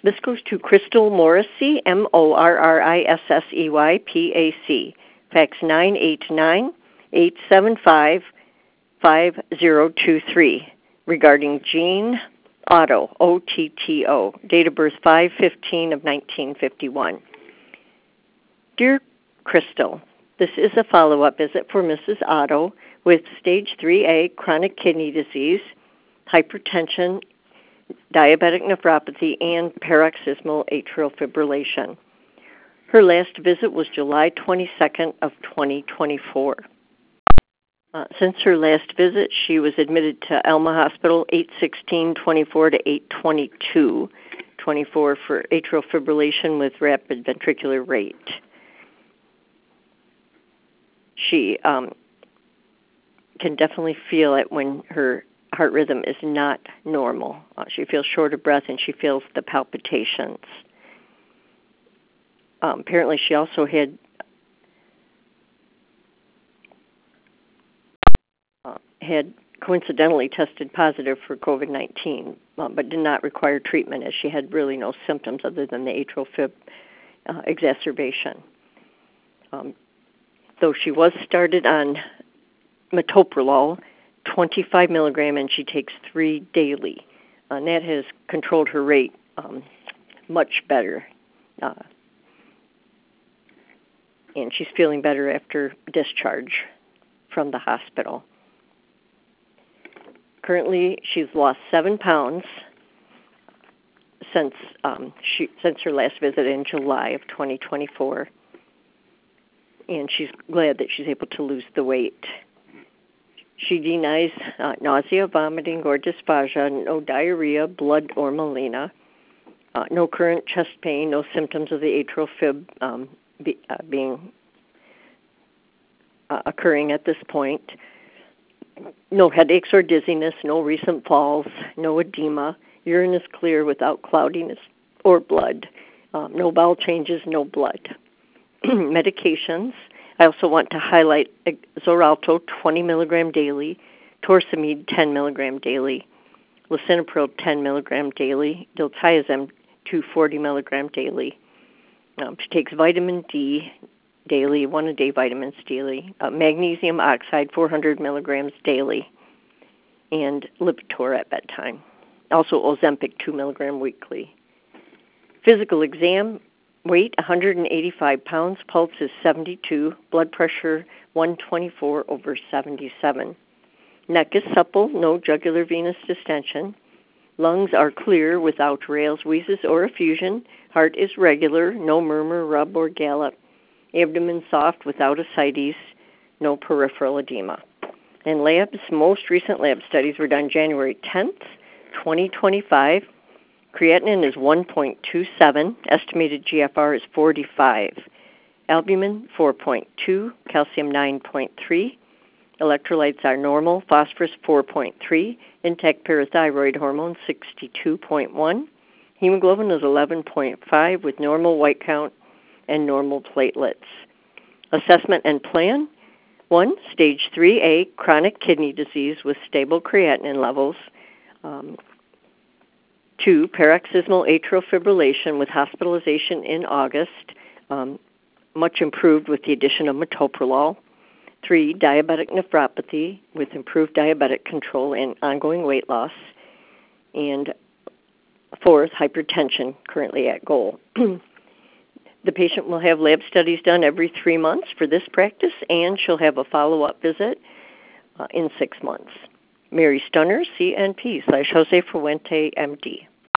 This goes to Crystal Morrissey, Morrissey, fax 989-875-5023, regarding Jean Otto, O-T-T-O, date of birth 5/15 of 1951. Dear Crystal, this is a follow-up visit for Mrs. Otto with stage 3A chronic kidney disease, hypertension, diabetic nephropathy, and paroxysmal atrial fibrillation. Her last visit was July 22nd of 2024. Since her last visit, she was admitted to Alma Hospital 8/16/24 to 8/22/24 for atrial fibrillation with rapid ventricular rate. She can definitely feel it when her heart rhythm is not normal. She feels short of breath and she feels the palpitations. Apparently she also had coincidentally tested positive for COVID-19, but did not require treatment as she had really no symptoms other than the atrial fib exacerbation. Though she was started on metoprolol, 25 milligram, and she takes 3 daily. And that has controlled her rate much better. And she's feeling better after discharge from the hospital. Currently, she's lost 7 pounds since her last visit in July of 2024. And she's glad that she's able to lose the weight. She denies nausea, vomiting, or dysphagia, no diarrhea, blood, or melena, no current chest pain, no symptoms of the atrial fib occurring at this point, no headaches or dizziness, no recent falls, no edema, urine is clear without cloudiness or blood, no bowel changes, no blood. Medications. I also want to highlight Xarelto 20 milligram daily, Torsemide 10 milligram daily, Lisinopril 10 milligram daily, Diltiazem 240 milligram daily. She takes vitamin D daily, 1 a day vitamins daily, magnesium oxide 400 milligrams daily, and Lipitor at bedtime. Also Ozempic 2 milligram weekly. Physical exam. Weight 185 pounds, pulse is 72, blood pressure 124/77. Neck is supple, no jugular venous distension. Lungs are clear without rales, wheezes, or effusion. Heart is regular, no murmur, rub, or gallop. Abdomen soft without ascites, no peripheral edema. And labs, most recent lab studies were done January 10th, 2025. Creatinine is 1.27, estimated GFR is 45, albumin 4.2, calcium 9.3, electrolytes are normal, phosphorus 4.3, intact parathyroid hormone 62.1, hemoglobin is 11.5 with normal white count and normal platelets. Assessment and plan: 1, stage 3A chronic kidney disease with stable creatinine levels. 2, paroxysmal atrial fibrillation with hospitalization in August, much improved with the addition of metoprolol. 3, diabetic nephropathy with improved diabetic control and ongoing weight loss. And 4th, hypertension, currently at goal. The patient will have lab studies done every 3 months for this practice, and she'll have a follow-up visit in 6 months. Mary Stunner, CNP /Jose Fuente, MD.